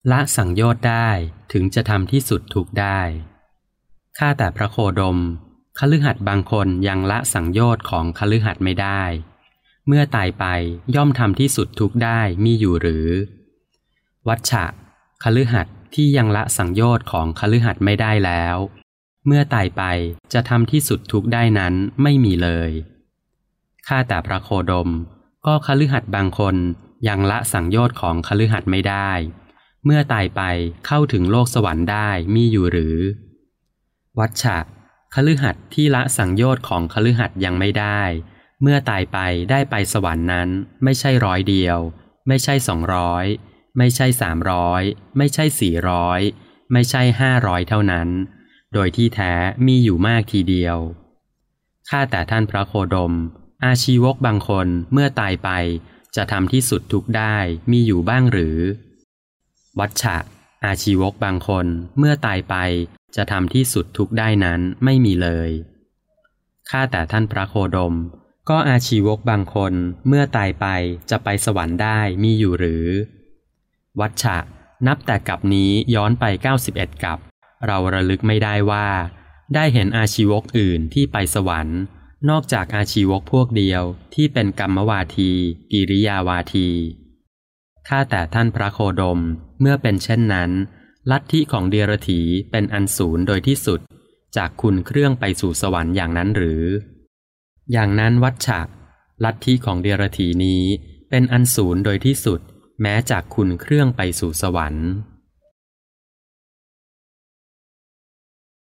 ละสังโยชน์ได้ถึงจะทำที่สุดทุกข์ได้ข้าแต่พระโคดมคฤหัสถ์บางคนยังละสังโยชน์ของคฤหัสถ์ไม่ได้เมื่อตายไปย่อมทำที่สุดทุกข์ได้มีอยู่หรือวัชชะคฤหัสถ์ที่ยังละสังโยชน์ของคฤหัสถ์ไม่ได้แล้วเมื่อตายไปจะทำที่สุดทุกข์ได้นั้นไม่มีเลยข้าแต่พระโคดมก็คฤหัสถ์บางคนยังละสังโยชน์ของคฤหัสถ์ไม่ได้เมื่อตายไปเข้าถึงโลกสวรรค์ได้มีอยู่หรือวัชชะคฤหัสถ์ที่ละสังโยชน์ของคฤหัสถ์ยังไม่ได้เมื่อตายไปได้ไปสวรรค์นั้นไม่ใช่100เดียวไม่ใช่200ไม่ใช่300ไม่ใช่400ไม่ใช่500เท่านั้นโดยที่แท้มีอยู่มากทีเดียวข้าแต่ท่านพระโคดมอาชีวกบางคนเมื่อตายไปจะทำที่สุดทุกข์ได้มีอยู่บ้างหรือวัชชะอาชีวกบางคนเมื่อตายไปจะทำที่สุดทุกข์ได้นั้นไม่มีเลยข้าแต่ท่านพระโคดมก็อาชีวกบางคนเมื่อตายไปจะไปสวรรค์ได้มีอยู่หรือวัชชะนับแต่กลับนี้ย้อนไป91กลับเราระลึกไม่ได้ว่าได้เห็นอาชีวกอื่นที่ไปสวรรค์นอกจากอาชีวกพวกเดียวที่เป็นกัมมวาทีกิริยาวาทีข้าแต่ท่านพระโคดมเมื่อเป็นเช่นนั้นลัทธิของเดียรถีเป็นอันศูนย์โดยที่สุดจากคุณเครื่องไปสู่สวรรค์อย่างนั้นหรืออย่างนั้นวัชชะลัทธิของเดียรถีนี้เป็นอันศูนย์โดยที่สุดแม้จากคุณเครื่องไปสู่สวรรค์